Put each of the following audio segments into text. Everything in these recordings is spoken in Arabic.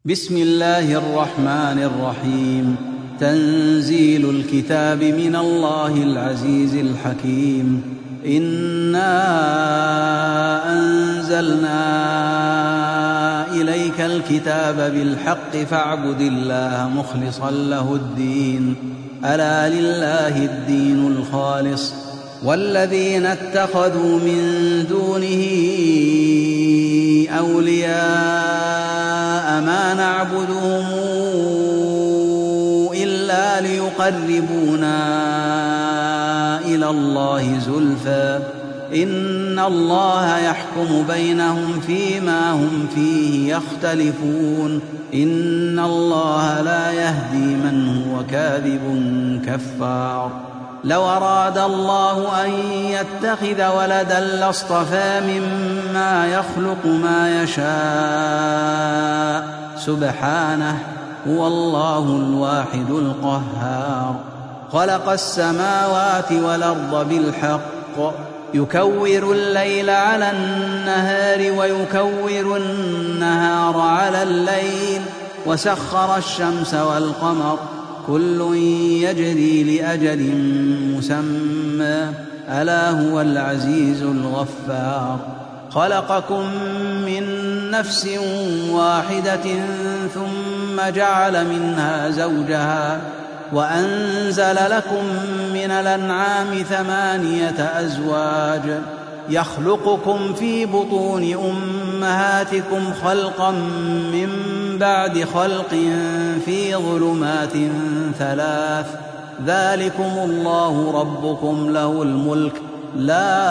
بسم الله الرحمن الرحيم. تنزيل الكتاب من الله العزيز الحكيم. إنا أنزلنا إليك الكتاب بالحق فاعبد الله مخلصا له الدين، ألا لله الدين الخالص، والذين اتخذوا من دونه أولياء ما نعبدهم إلا ليقربونا إلى الله زلفى إن الله يحكم بينهم فيما هم فيه يختلفون، إن الله لا يهدي من هو كاذب كفار. لو أراد الله أن يتخذ ولدا لاصطفى مما يخلق ما يشاء، سبحانه، هو الله الواحد القهار. خلق السماوات والأرض بالحق، يكور الليل على النهار ويكور النهار على الليل، وسخر الشمس والقمر، كل يجري لأجل مسمى، ألا هو العزيز الغفار. خلقكم من نفس واحدة ثم جعل منها زوجها، وأنزل لكم من الأنعام 8 أزواج، يخلقكم في بطون أمهاتكم خلقا من بعد خلق في ظلمات 3، ذلكم الله ربكم له الملك، لا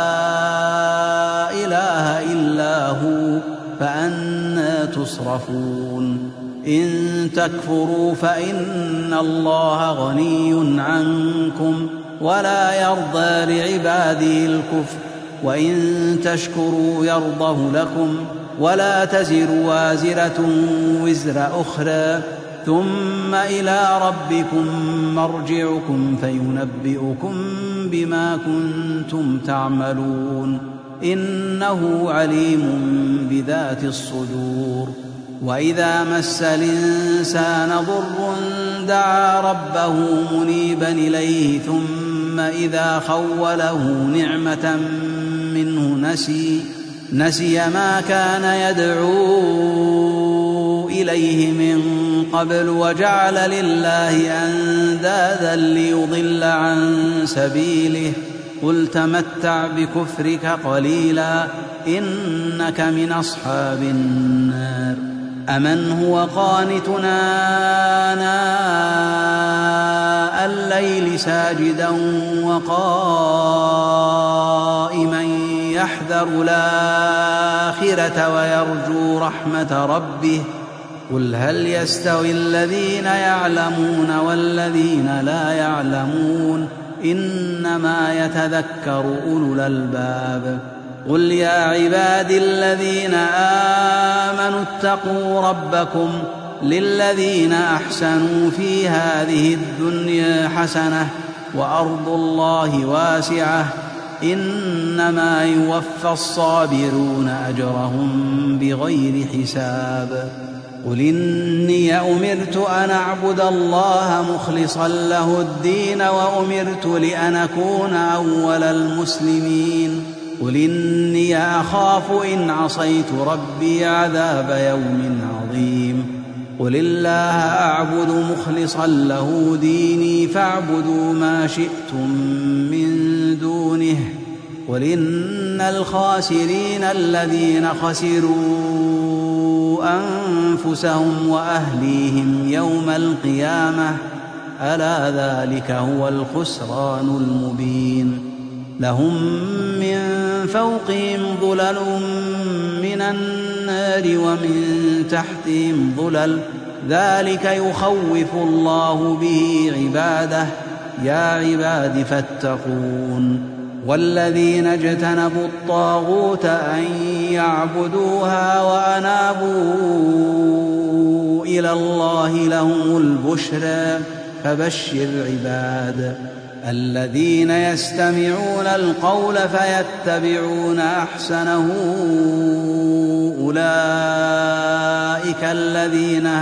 إله إلا هو، فأنى تصرفون؟ إن تكفروا فإن الله غني عنكم ولا يرضى لعباده الكفر، وإن تشكروا يرضه لكم، ولا تزر وازرة وزر أخرى، ثم إلى ربكم مرجعكم فينبئكم بما كنتم تعملون، إنه عليم بذات الصدور. وإذا مس الإنسان ضر دعا ربه منيبا إليه، ثم إذا خوله نعمة منه نسي ما كان يدعو إليه من قبل، وجعل لله أندادا ليضل عن سبيله، قل تمتع بكفرك قليلا إنك من أصحاب النار. أمن هو قانتنا آناء الليل ساجدا وقائما يحذر الآخرة ويرجو رحمة ربه، قل هل يستوي الذين يعلمون والذين لا يعلمون، إنما يتذكر أولو الألباب. قل يا عبادي الذين آمنوا اتقوا ربكم، للذين أحسنوا في هذه الدنيا حسنة، وأرض الله واسعة، إنما يوفى الصابرون أجرهم بغير حساب. قل إني أمرت أن أعبد الله مخلصا له الدين، وأمرت لأن أكون أول المسلمين. قل إني أخاف إن عصيت ربي عذاب يوم عظيم. قل الله أعبد مخلصا له ديني، فاعبدوا ما شئتم من دونه. قل إن الخاسرين الذين خسروا أنفسهم وأهليهم يوم القيامة، ألا ذلك هو الخسران المبين. لهم من فوقهم ظلل من النار ومن تحتهم ظلل، ذلك يخوف الله به عباده، يا عباد فاتقون. والذين اجتنبوا الطاغوت أن يعبدوها وأنابوا إلى الله لهم البشرى، فبشر عباد الذين يستمعون القول فيتبعون أحسنه، أولئك الذين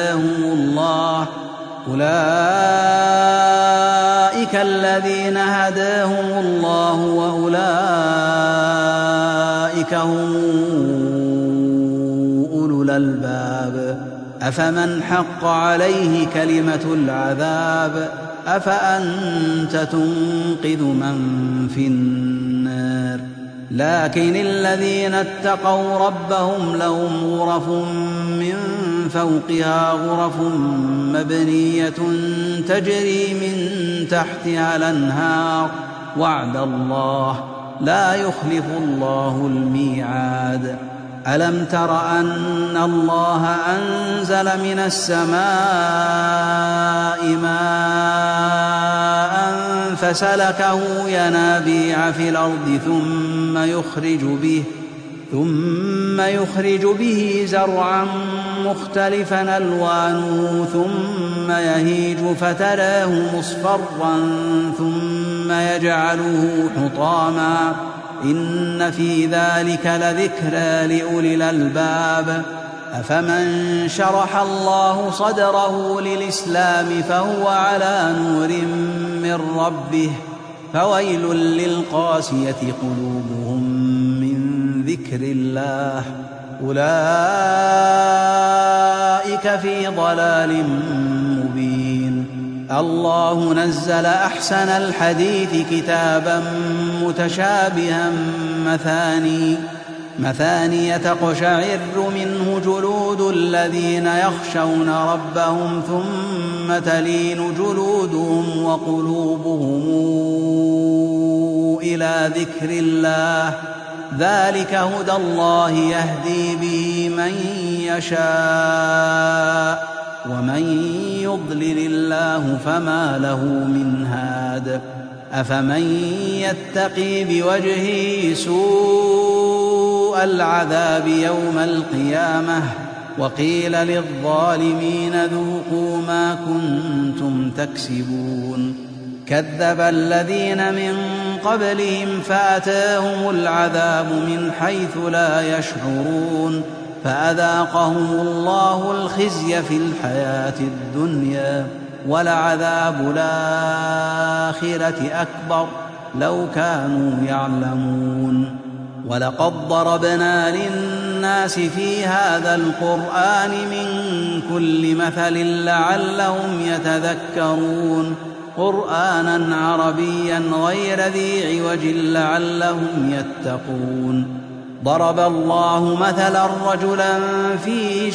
هداهم الله وأولئك هم أولو الألباب أفمن حق عليه كلمة العذاب أفأنت تنقذ من في النار لكن الذين اتقوا ربهم لهم غرف من فوقها غرف مبنية تجري من تحتها الأنهار وعد الله لا يخلف الله الميعاد ألم تر أن الله أنزل من السماء ماء فسلكه ينابيع في الأرض ثم يخرج به زرعا مختلفا ألوانه ثم يهيج فتراه مصفرا ثم يجعله حطاما إن في ذلك لذكرى لأولي الألباب أفمن شرح الله صدره للإسلام فهو على نور من ربه فويل للقاسية قلوبهم من ذكر الله أولئك في ضلال مبين الله نزل أحسن الحديث كتابا متشابها مثاني تقشعر منه جلود الذين يخشون ربهم ثم تلين جلودهم وقلوبهم إلى ذكر الله ذلك هدى الله يهدي به من يشاء ومن يضلل الله فما له من هاد أفمن يتقي بوجهه سوء العذاب يوم القيامة وقيل للظالمين ذوقوا ما كنتم تكسبون كذب الذين من قبلهم فأتاهم العذاب من حيث لا يشعرون فأذاقهم الله الخزي في الحياة الدنيا ولعذاب الآخرة أكبر لو كانوا يعلمون ولقد ضربنا للناس في هذا القرآن من كل مثل لعلهم يتذكرون قرآنا عربيا غير ذي عوج لعلهم يتقون ضرب الله مثلا رجلا فيه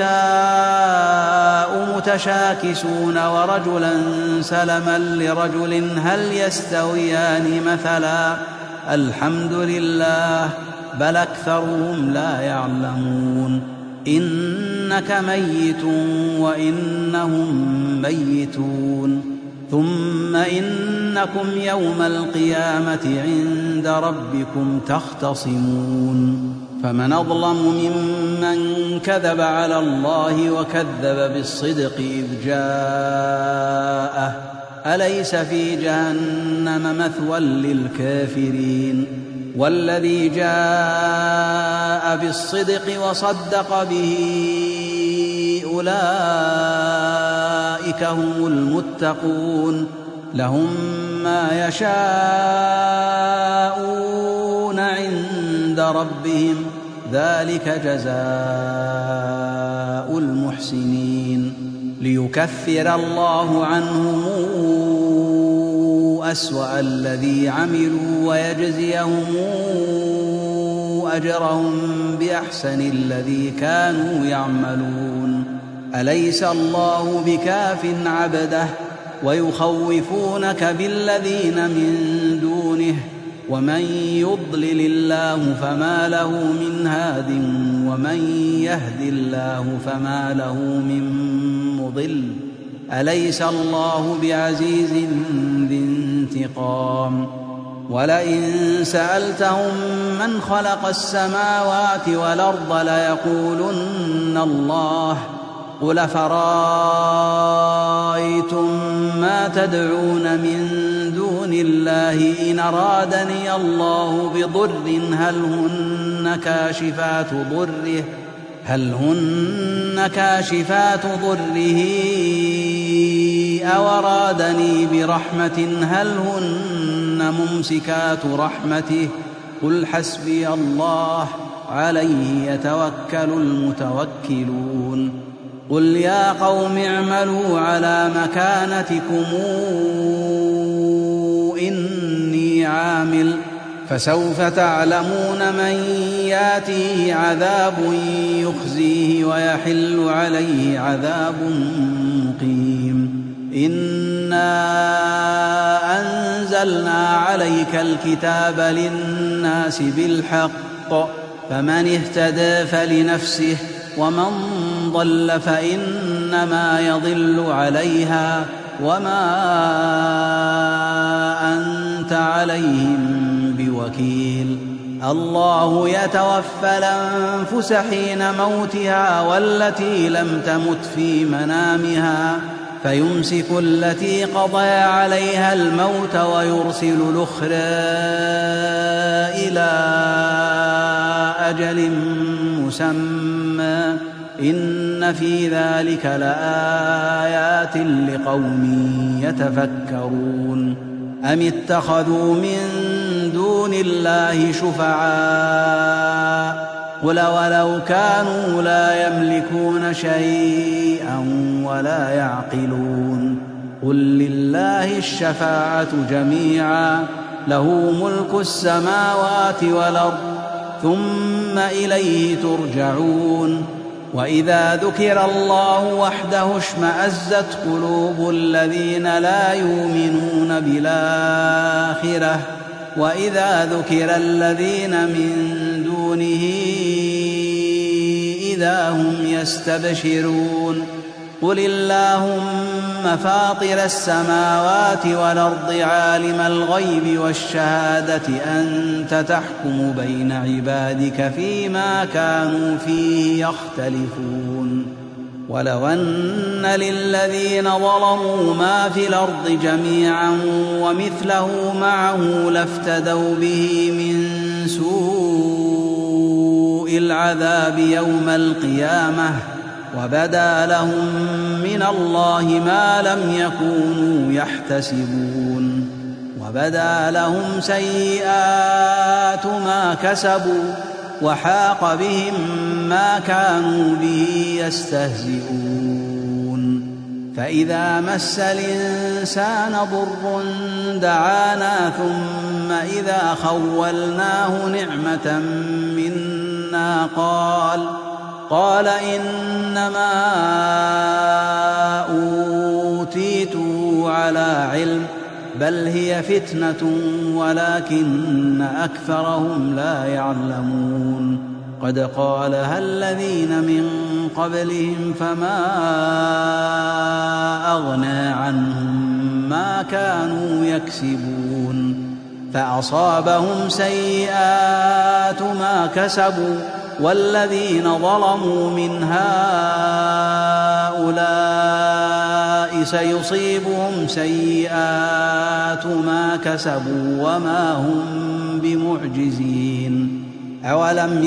شركاء متشاكسون ورجلا سلما لرجل هل يستويان مثلا الحمد لله بل أكثرهم لا يعلمون إنك ميت وإنهم ميتون ثم إنكم يوم القيامة عند ربكم تختصمون فمن أظلم ممن كذب على الله وكذب بالصدق إذ جاءه أليس في جهنم مثوى للكافرين والذي جاء بالصدق وصدق به أولئك هم المتقون لهم ما يشاءون عند ربهم ذلك جزاء المحسنين ليكفر الله عنهم أسوأ الذي عملوا ويجزيهم أجرهم بأحسن الذي كانوا يعملون أليس الله بكاف عبده ويخوفونك بالذين من دونه ومن يضلل الله فما له من هاد ومن يهد الله فما له من مضل أليس الله بعزيز ذي انتقام ولئن سألتهم من خلق السماوات والأرض ليقولن الله قل فرأيتم ما تدعون من دون الله إن أرادني الله بضر هل هل هن كاشفات ضره أو أرادني برحمة هل هن ممسكات رحمته قل حسبي الله عليه يتوكل المتوكلون قل يا قوم اعملوا على مكانتكم إني عامل فسوف تعلمون من ياتيه عذاب يخزيه ويحل عليه عذاب مقيم إنا أنزلنا عليك الكتاب للناس بالحق فمن اهتدى فلنفسه ومن ضل فإنما يضل عليها وما أنت عليهم بوكيل الله يتوفى الأنفس حين موتها والتي لم تمت في منامها فيمسك التي قضى عليها الموت ويرسل الأخرى إلى أجل مسمى إن في ذلك لآيات لقوم يتفكرون أم اتخذوا من دون الله شفعاء قل ولو كانوا لا يملكون شيئا ولا يعقلون قل لله الشفاعة جميعا له ملك السماوات والأرض ثم إليه ترجعون وإذا ذكر الله وحده اشمأزت قلوب الذين لا يؤمنون بالآخرة وإذا ذكر الذين من دونه إذا هم يستبشرون قل اللهم فاطر السماوات والأرض عالم الغيب والشهادة أنت تحكم بين عبادك فيما كانوا فيه يختلفون ولو أن للذين ظلموا ما في الأرض جميعا ومثله معه لافتدوا به من سوء العذاب يوم القيامة وبدا لهم من الله ما لم يكونوا يحتسبون وبدا لهم سيئات ما كسبوا وحاق بهم ما كانوا به يستهزئون فإذا مس الإنسان ضر دعانا ثم إذا خولناه نعمة منا قال إنما أوتيته على علم بل هي فتنة ولكن أكثرهم لا يعلمون قد قالها الذين من قبلهم فما أغنى عنهم ما كانوا يكسبون فأصابهم سيئات ما كسبوا والذين ظلموا من هؤلاء سيصيبهم سيئات ما كسبوا وما هم بمعجزين أولم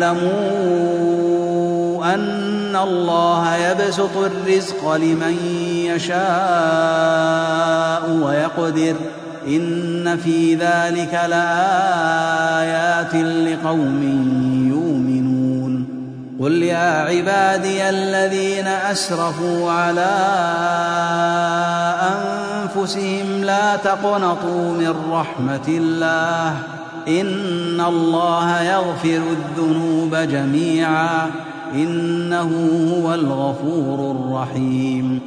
يعلموا أن الله يبسط الرزق لمن يشاء ويقدر إن في ذلك لآيات لقوم يؤمنون قل يا عبادي الذين أسرفوا على أنفسهم لا تقنطوا من رحمة الله إن الله يغفر الذنوب جميعا إنه هو الغفور الرحيم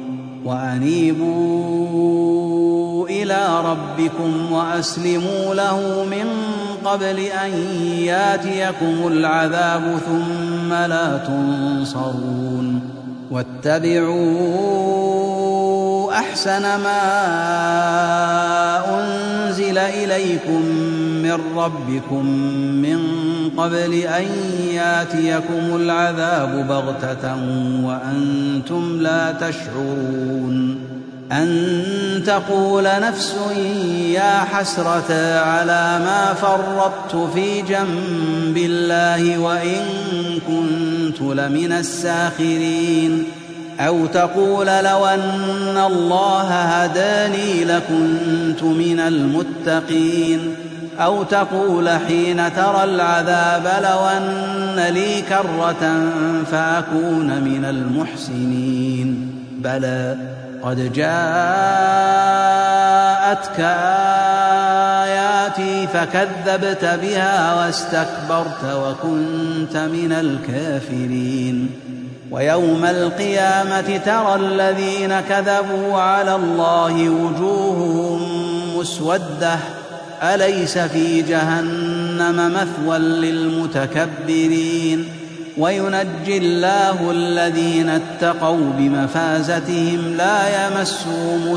وأنيبوا إلى ربكم وأسلموا له من قبل أن ياتيكم العذاب ثم لا تنصرون واتبعوا أحسن ما أنزل إليكم من ربكم من قبل أن ياتيكم العذاب بغتة وأنتم لا تشعرون أن تقول نفس يا حسرة على ما فرطت في جنب الله وإن كنت لمن الساخرين، أو تقول لو أن الله هداني لكنت من المتقين، أو تقول حين ترى العذاب لو أن لي كرة فأكون من المحسنين. بلى قد جاءتك آياتي فكذبت بها واستكبرت وكنت من الكافرين. ويوم القيامة ترى الذين كذبوا على الله وجوههم مسودة أليس في جهنم مثوى للمتكبرين. وينجي الله الذين اتقوا بمفازتهم لا يمسهم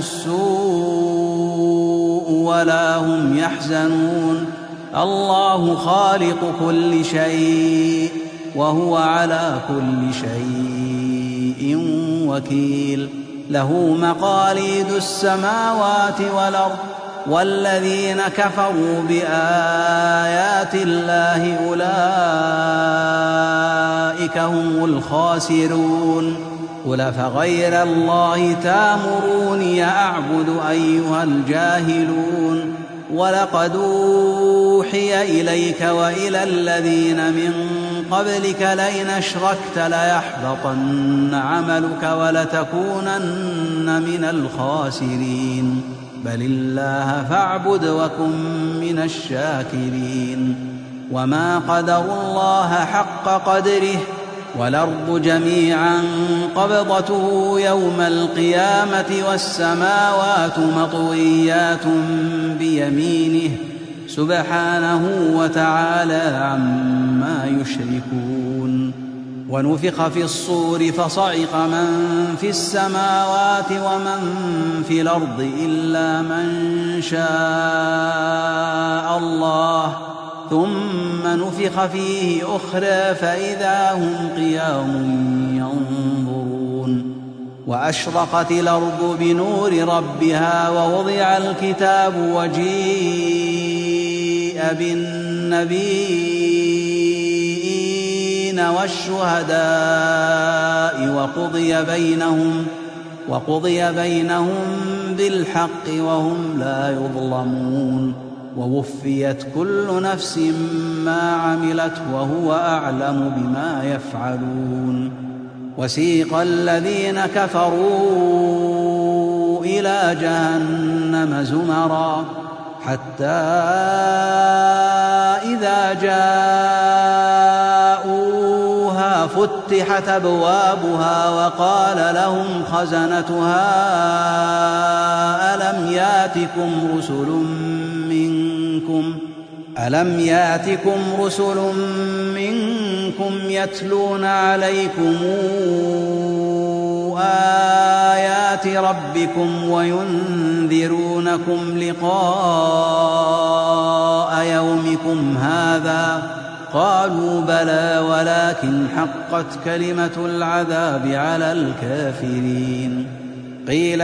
السوء ولا هم يحزنون. الله خالق كل شيء وهو على كل شيء وكيل. له مقاليد السماوات والأرض والذين كفروا بآيات الله أولئك هم الخاسرون. قل فغير الله تامروني أعبد أيها الجاهلون. ولقد أوحي إليك وإلى الذين من قبلك لئن أشركت ليحبطن عملك ولتكونن من الخاسرين. بل الله فاعبد وكن من الشاكرين. وما قدروا الله حق قدره والأرض جميعا قبضته يوم القيامة والسماوات مطويات بيمينه سبحانه وتعالى عما يشركون. ونفخ في الصور فصعق من في السماوات ومن في الأرض إلا من شاء الله ثم نفخ فيه أخرى فإذا هم قيام ينظرون. وأشرقت الأرض بنور ربها ووضع الكتاب وجيء بالنبيين والشهداء وقضي بينهم بالحق وهم لا يظلمون. ووفيت كل نفس ما عملت وهو أعلم بما يفعلون. وسيق الذين كفروا إلى جهنم زمرا حتى إذا جاءوها فتحت أبوابها وقال لهم خزنتها ألم ياتكم رسل منكم يتلون عليكم آيات ربكم وينذرونكم لقاء يومكم هذا؟ قالوا بلى ولكن حقت كلمة العذاب على الكافرين. قيل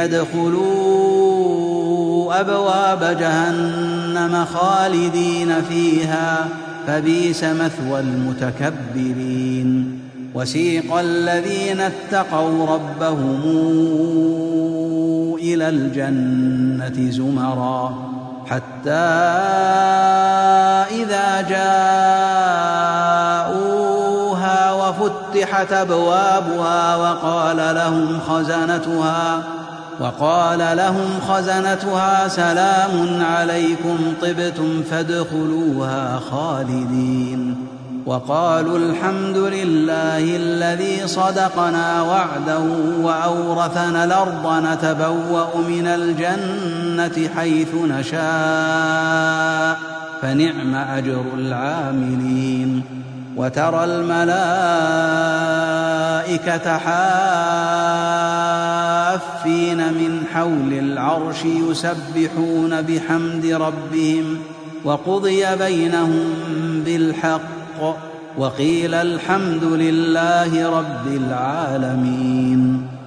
ادخلوا أبواب جهنم خالدين فيها فبئس مثوى المتكبرين. وسيق الذين اتقوا ربهم إلى الجنة زمرا حتى إذا جاءوها وفتحت أبوابها وقال لهم خزنتها سلام عليكم طبتم فادخلوها خالدين. وقالوا الحمد لله الذي صدقنا وعده وأورثنا الأرض نتبوأ من الجنة حيث نشاء فنعم أجر العاملين. وترى الملائكة حافين من حول العرش يسبحون بحمد ربهم وقضي بينهم بالحق وقيل الحمد لله رب العالمين.